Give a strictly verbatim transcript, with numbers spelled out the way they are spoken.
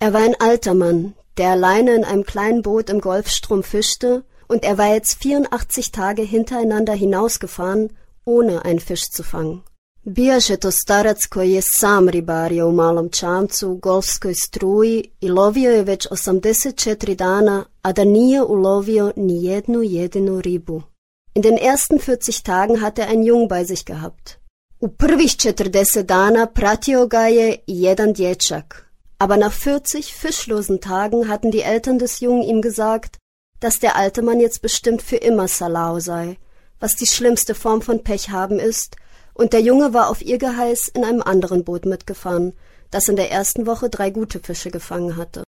Er war ein alter Mann, der alleine in einem kleinen Boot im Golfstrom fischte, und er war jetzt vierundachtzig Tage hintereinander hinausgefahren, ohne einen Fisch zu fangen. Bijaše to starac koji je sam ribario u malom čamcu u golfskoj struji i lovio je već osamdeset četiri dana, a da nije ulovio ni jednu jedinu ribu. In den ersten vierzig Tagen hat er einen Jungen bei sich gehabt. U prvih četrdeset dana pratio ga je jedan dječak. Aber nach vierzig fischlosen Tagen hatten die Eltern des Jungen ihm gesagt, dass der alte Mann jetzt bestimmt für immer Salau sei, was die schlimmste Form von Pech haben ist, und der Junge war auf ihr Geheiß in einem anderen Boot mitgefahren, das in der ersten Woche drei gute Fische gefangen hatte.